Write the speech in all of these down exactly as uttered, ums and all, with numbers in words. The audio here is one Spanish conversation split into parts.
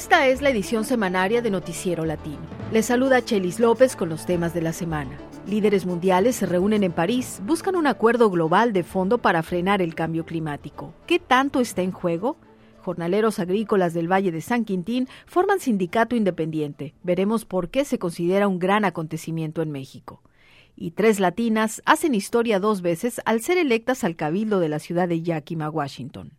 Esta es la edición semanaria de Noticiero Latino. Les saluda Chelis López con los temas de la semana. Líderes mundiales se reúnen en París, buscan un acuerdo global de fondo para frenar el cambio climático. ¿Qué tanto está en juego? Jornaleros agrícolas del Valle de San Quintín forman sindicato independiente. Veremos por qué se considera un gran acontecimiento en México. Y tres latinas hacen historia dos veces al ser electas al cabildo de la ciudad de Yakima, Washington.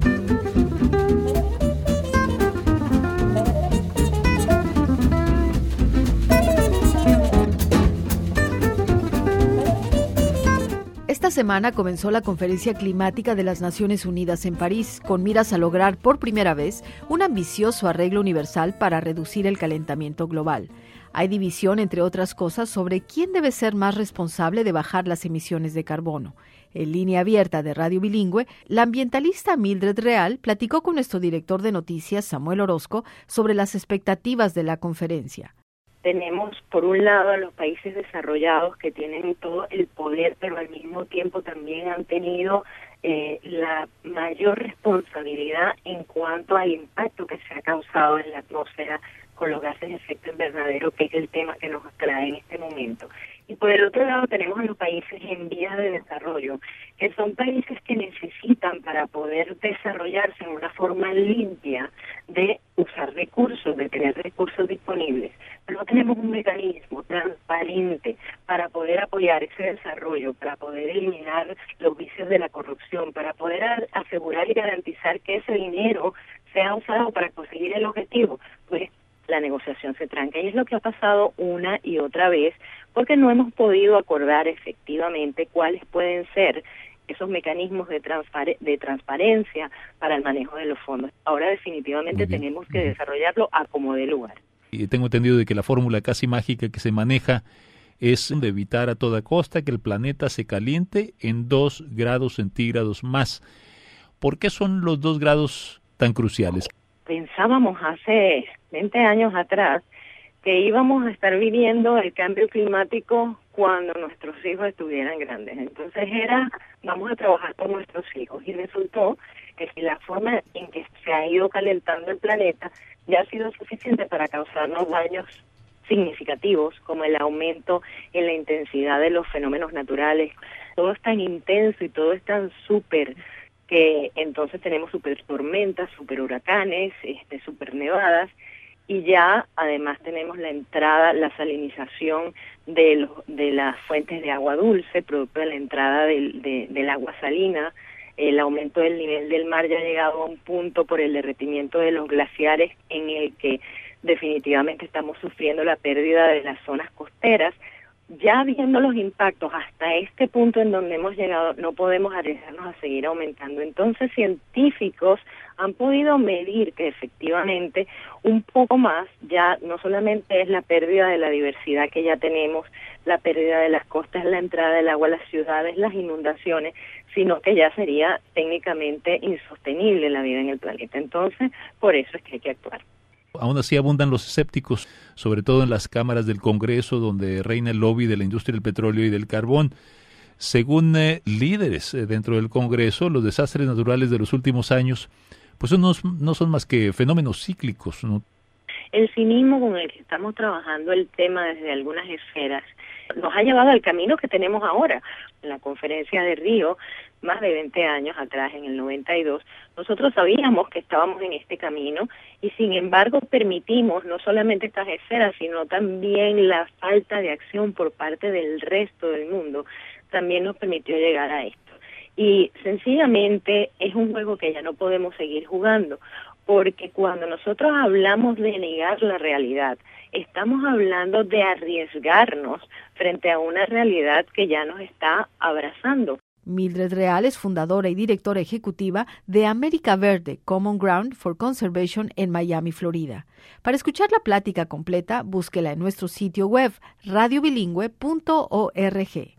Esta semana comenzó la Conferencia Climática de las Naciones Unidas en París, con miras a lograr por primera vez un ambicioso arreglo universal para reducir el calentamiento global. Hay división, entre otras cosas, sobre quién debe ser más responsable de bajar las emisiones de carbono. En línea abierta de Radio Bilingüe, la ambientalista Mildred Real platicó con nuestro director de noticias, Samuel Orozco, sobre las expectativas de la conferencia. Tenemos, por un lado, a los países desarrollados que tienen todo el poder, pero al mismo tiempo también han tenido eh, la mayor responsabilidad en cuanto al impacto que se ha causado en la atmósfera con los gases de efecto invernadero, que es el tema que nos trae en este momento. Y por el otro lado tenemos a los países en vías de desarrollo, que son países que necesitan, para poder desarrollarse en una forma limpia, de usar recursos, de tener recursos disponibles. Pero no tenemos un mecanismo transparente para poder apoyar ese desarrollo, para poder eliminar los vicios de la corrupción, para poder asegurar y garantizar que ese dinero sea usado para conseguir el objetivo. Pues la negociación se tranca, y es lo que ha pasado una y otra vez, porque no hemos podido acordar efectivamente cuáles pueden ser esos mecanismos de, transpar- de transparencia para el manejo de los fondos. Ahora definitivamente tenemos que desarrollarlo a como dé lugar. Y tengo entendido de que la fórmula casi mágica que se maneja es de evitar a toda costa que el planeta se caliente en dos grados centígrados más. ¿Por qué son los dos grados tan cruciales? Pensábamos hace veinte años atrás que íbamos a estar viviendo el cambio climático cuando nuestros hijos estuvieran grandes. Entonces era, vamos a trabajar con nuestros hijos. Y resultó que si la forma en que se ha ido calentando el planeta ya ha sido suficiente para causarnos daños significativos, como el aumento en la intensidad de los fenómenos naturales. Todo es tan intenso y todo es tan súper, que entonces tenemos super tormentas, super huracanes, este, super nevadas, y ya además tenemos la entrada, la salinización de, los, de las fuentes de agua dulce, producto de la entrada del, de, del agua salina. El aumento del nivel del mar ya ha llegado a un punto por el derretimiento de los glaciares en el que definitivamente estamos sufriendo la pérdida de las zonas costeras. Ya viendo los impactos hasta este punto en donde hemos llegado, no podemos arriesgarnos a seguir aumentando. Entonces, científicos han podido medir que efectivamente un poco más ya no solamente es la pérdida de la diversidad que ya tenemos, la pérdida de las costas, la entrada del agua a las ciudades, las inundaciones, sino que ya sería técnicamente insostenible la vida en el planeta. Entonces, por eso es que hay que actuar. Aún así abundan los escépticos, sobre todo en las cámaras del Congreso, donde reina el lobby de la industria del petróleo y del carbón. Según eh, líderes eh, dentro del Congreso, los desastres naturales de los últimos años pues no, no son más que fenómenos cíclicos, ¿no? El cinismo con el que estamos trabajando el tema desde algunas esferas nos ha llevado al camino que tenemos ahora. En la conferencia de Río, más de veinte años atrás, en el noventa y dos, nosotros sabíamos que estábamos en este camino y sin embargo permitimos no solamente estas esferas, sino también la falta de acción por parte del resto del mundo, también nos permitió llegar a esto. Y sencillamente es un juego que ya no podemos seguir jugando, porque cuando nosotros hablamos de negar la realidad, estamos hablando de arriesgarnos frente a una realidad que ya nos está abrazando. Mildred Real es fundadora y directora ejecutiva de América Verde, Common Ground for Conservation en Miami, Florida. Para escuchar la plática completa, búsquela en nuestro sitio web radio bilingüe punto org.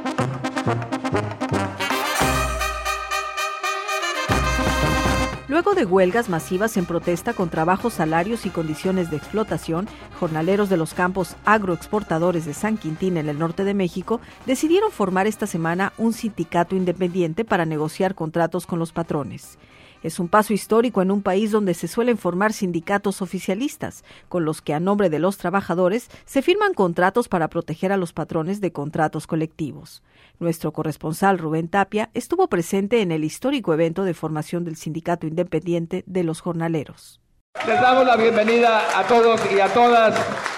Luego de de huelgas masivas en protesta contra bajos salarios y condiciones de explotación, jornaleros de los campos agroexportadores de San Quintín en el norte de México decidieron formar esta semana un sindicato independiente para negociar contratos con los patrones. Es un paso histórico en un país donde se suelen formar sindicatos oficialistas, con los que a nombre de los trabajadores se firman contratos para proteger a los patrones de contratos colectivos. Nuestro corresponsal Rubén Tapia estuvo presente en el histórico evento de formación del Sindicato Independiente de los Jornaleros. Les damos la bienvenida a todos y a todas.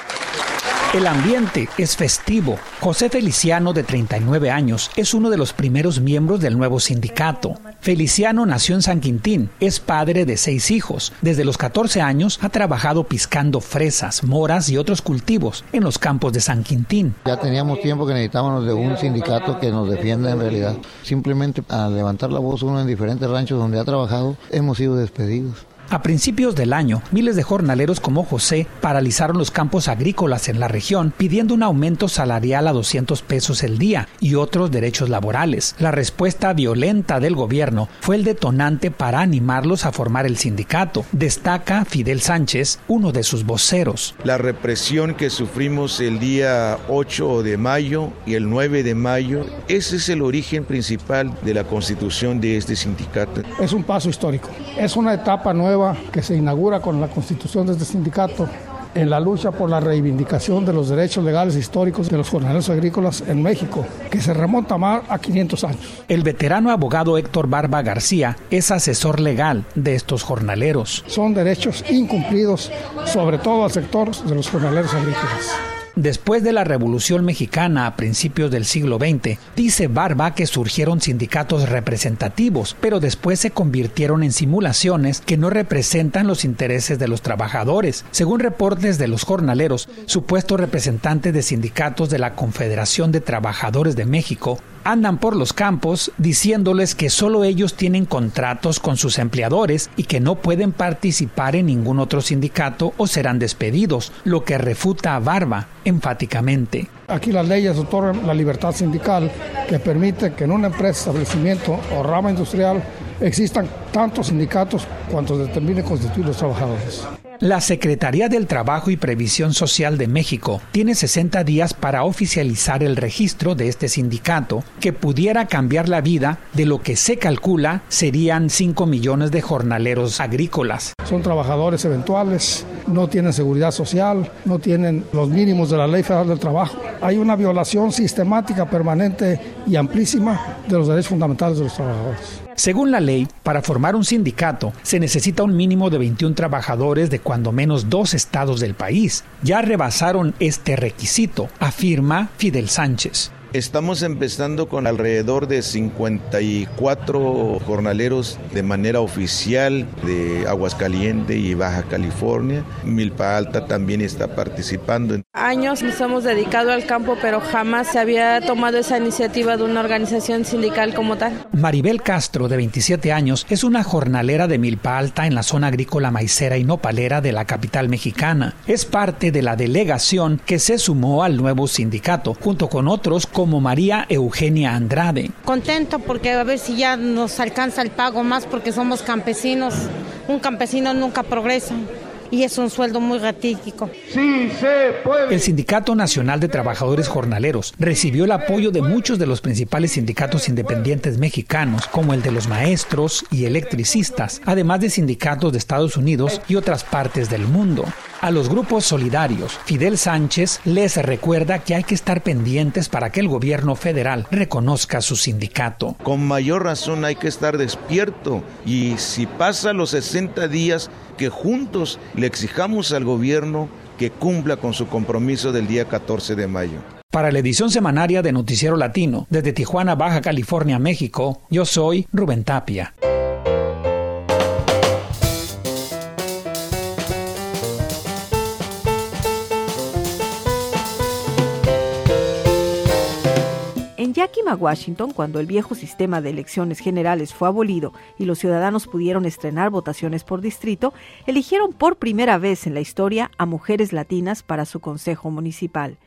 El ambiente es festivo. José Feliciano, de treinta y nueve años, es uno de los primeros miembros del nuevo sindicato. Feliciano nació en San Quintín, es padre de seis hijos. Desde los catorce años ha trabajado piscando fresas, moras y otros cultivos en los campos de San Quintín. Ya teníamos tiempo que necesitábamos de un sindicato que nos defienda en realidad. Simplemente al levantar la voz uno en diferentes ranchos donde ha trabajado, hemos sido despedidos. A principios del año, miles de jornaleros como José paralizaron los campos agrícolas en la región pidiendo un aumento salarial a doscientos pesos el día y otros derechos laborales. La respuesta violenta del gobierno fue el detonante para animarlos a formar el sindicato. Destaca Fidel Sánchez, uno de sus voceros. La represión que sufrimos el día ocho de mayo y el nueve de mayo, ese es el origen principal de la constitución de este sindicato. Es un paso histórico, es una etapa nueva que se inaugura con la constitución de este sindicato en la lucha por la reivindicación de los derechos legales históricos de los jornaleros agrícolas en México, que se remonta más a quinientos años. El veterano abogado Héctor Barba García es asesor legal de estos jornaleros. Son derechos incumplidos, sobre todo al sector de los jornaleros agrícolas. Después de la Revolución Mexicana a principios del siglo veinte, dice Barba que surgieron sindicatos representativos, pero después se convirtieron en simulaciones que no representan los intereses de los trabajadores. Según reportes de los jornaleros, supuestos representantes de sindicatos de la Confederación de Trabajadores de México andan por los campos diciéndoles que solo ellos tienen contratos con sus empleadores y que no pueden participar en ningún otro sindicato o serán despedidos, lo que refuta a Barba enfáticamente. Aquí las leyes otorgan la libertad sindical que permite que en una empresa, establecimiento o rama industrial existan tantos sindicatos cuantos determine constituir los trabajadores. La Secretaría del Trabajo y Previsión Social de México tiene sesenta días para oficializar el registro de este sindicato que pudiera cambiar la vida de lo que se calcula serían cinco millones de jornaleros agrícolas. Son trabajadores eventuales, no tienen seguridad social, no tienen los mínimos de la Ley Federal del Trabajo. Hay una violación sistemática, permanente y amplísima de los derechos fundamentales de los trabajadores. Según la ley, para formar un sindicato se necesita un mínimo de veintiún trabajadores de cuando menos dos estados del país. Ya rebasaron este requisito, afirma Fidel Sánchez. Estamos empezando con alrededor de cincuenta y cuatro jornaleros de manera oficial de Aguascalientes y Baja California. Milpa Alta también está participando. Años nos hemos dedicado al campo, pero jamás se había tomado esa iniciativa de una organización sindical como tal. Maribel Castro, de veintisiete años, es una jornalera de Milpa Alta en la zona agrícola maicera y nopalera de la capital mexicana. Es parte de la delegación que se sumó al nuevo sindicato, junto con otros como María Eugenia Andrade. Contento porque a ver si ya nos alcanza el pago más porque somos campesinos. Un campesino nunca progresa y es un sueldo muy ratífico. Sí se puede. El Sindicato Nacional de Trabajadores Jornaleros recibió el apoyo de muchos de los principales sindicatos independientes mexicanos, como el de los maestros y electricistas, además de sindicatos de Estados Unidos y otras partes del mundo. A los grupos solidarios, Fidel Sánchez les recuerda que hay que estar pendientes para que el gobierno federal reconozca su sindicato. Con mayor razón hay que estar despierto y si pasa los sesenta días, que juntos le exijamos al gobierno que cumpla con su compromiso del día catorce de mayo. Para la edición semanaria de Noticiero Latino, desde Tijuana, Baja California, México, yo soy Rubén Tapia. En Yakima, Washington, cuando el viejo sistema de elecciones generales fue abolido y los ciudadanos pudieron estrenar votaciones por distrito, eligieron por primera vez en la historia a mujeres latinas para su consejo municipal.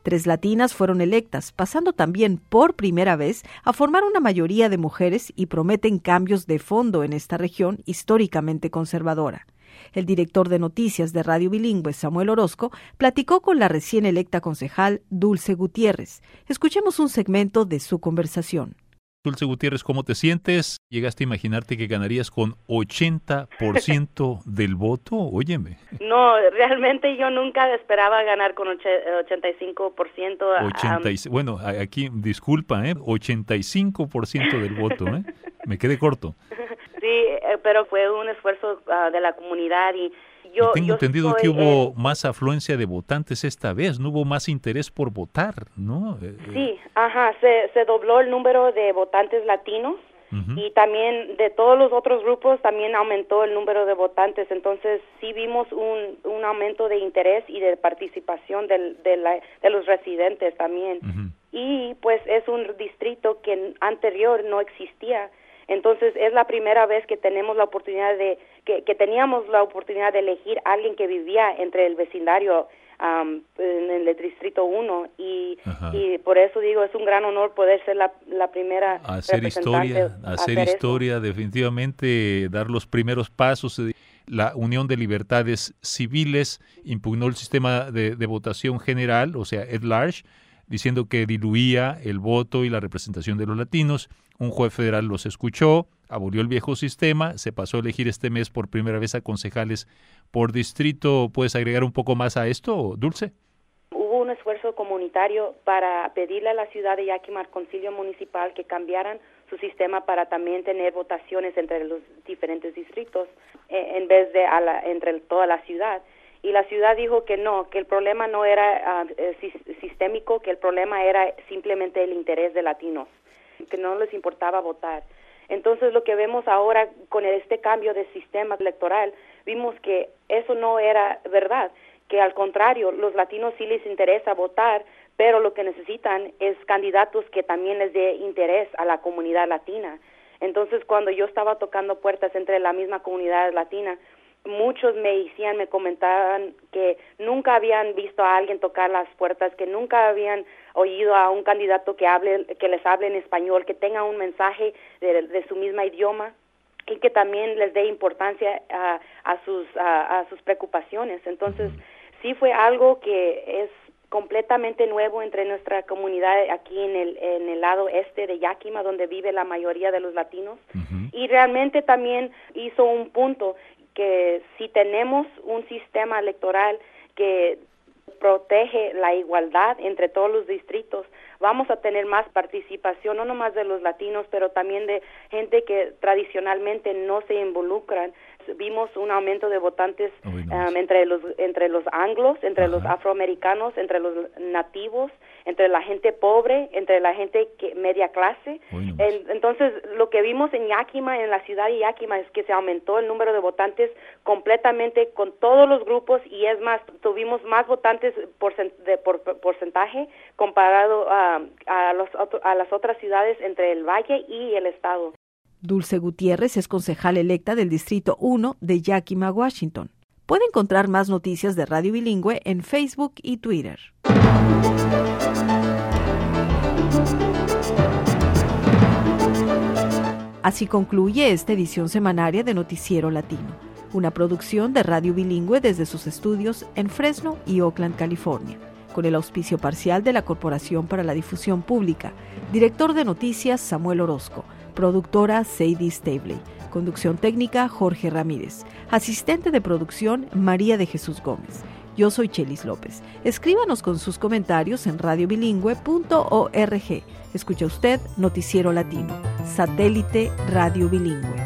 Tres latinas fueron electas, pasando también por primera vez a formar una mayoría de mujeres y prometen cambios de fondo en esta región históricamente conservadora. El director de noticias de Radio Bilingüe, Samuel Orozco, platicó con la recién electa concejal Dulce Gutiérrez. Escuchemos un segmento de su conversación. Dulce Gutiérrez, ¿cómo te sientes? ¿Llegaste a imaginarte que ganarías con ochenta por ciento del voto? Óyeme. No, realmente yo nunca esperaba ganar con ochenta y cinco por ciento. ochenta y, bueno, aquí, disculpa, ¿eh? ochenta y cinco por ciento del voto, ¿eh? Me quedé corto. Sí, pero fue un esfuerzo uh, de la comunidad y yo... Y tengo yo entendido soy, que hubo eh, más afluencia de votantes esta vez, no hubo más interés por votar, ¿no? Sí, ajá, se, se dobló el número de votantes latinos uh-huh. y también de todos los otros grupos también aumentó el número de votantes, entonces sí vimos un, un aumento de interés y de participación del, de, la, de los residentes también. Uh-huh. Y pues es un distrito que anterior no existía. Entonces es la primera vez que tenemos la oportunidad de que, que teníamos la oportunidad de elegir a alguien que vivía entre el vecindario um, en el distrito uno y, y por eso digo es un gran honor poder ser la, la primera hacer historia, hacer, hacer historia, eso. Definitivamente dar los primeros pasos. La Unión de Libertades Civiles impugnó el sistema de, de votación general, o sea, at large, diciendo que diluía el voto y la representación de los latinos. Un juez federal los escuchó, abolió el viejo sistema, se pasó a elegir este mes por primera vez a concejales por distrito. ¿Puedes agregar un poco más a esto, Dulce? Hubo un esfuerzo comunitario para pedirle a la ciudad de Yakima, al Concilio Municipal, que cambiaran su sistema para también tener votaciones entre los diferentes distritos eh, en vez de a la, entre toda la ciudad. Y la ciudad dijo que no, que el problema no era uh, sistémico, que el problema era simplemente el interés de latinos, que no les importaba votar. Entonces lo que vemos ahora con este cambio de sistema electoral, vimos que eso no era verdad, que al contrario, los latinos sí les interesa votar, pero lo que necesitan es candidatos que también les dé interés a la comunidad latina. Entonces cuando yo estaba tocando puertas entre la misma comunidad latina, muchos me decían, me comentaban que nunca habían visto a alguien tocar las puertas, que nunca habían oído a un candidato que hable, que les hable en español, que tenga un mensaje de, de su misma idioma y que también les dé importancia a, a sus a, a sus preocupaciones. Entonces, sí fue algo que es completamente nuevo entre nuestra comunidad aquí en el en el lado este de Yakima, donde vive la mayoría de los latinos. Uh-huh. Y realmente también hizo un punto que si tenemos un sistema electoral que protege la igualdad entre todos los distritos, vamos a tener más participación, no nomás de los latinos, pero también de gente que tradicionalmente no se involucran. Vimos un aumento de votantes oh, um, entre los entre los anglos, entre Ajá. los afroamericanos, entre los nativos, entre la gente pobre, entre la gente que, media clase. El, entonces, lo que vimos en Yakima, en la ciudad de Yakima, es que se aumentó el número de votantes completamente con todos los grupos y es más, tuvimos más votantes por, de, por, por porcentaje comparado a, a, los, a las otras ciudades entre el Valle y el estado. Dulce Gutiérrez es concejal electa del Distrito uno de Yakima, Washington. Puede encontrar más noticias de Radio Bilingüe en Facebook y Twitter. Así concluye esta edición semanaria de Noticiero Latino, una producción de Radio Bilingüe desde sus estudios en Fresno y Oakland, California, con el auspicio parcial de la Corporación para la Difusión Pública, director de noticias Samuel Orozco, productora Sadie Stavely, conducción técnica Jorge Ramírez, asistente de producción María de Jesús Gómez. Yo soy Chelis López. Escríbanos con sus comentarios en radio bilingüe punto org. Escucha usted Noticiero Latino, satélite Radio Bilingüe.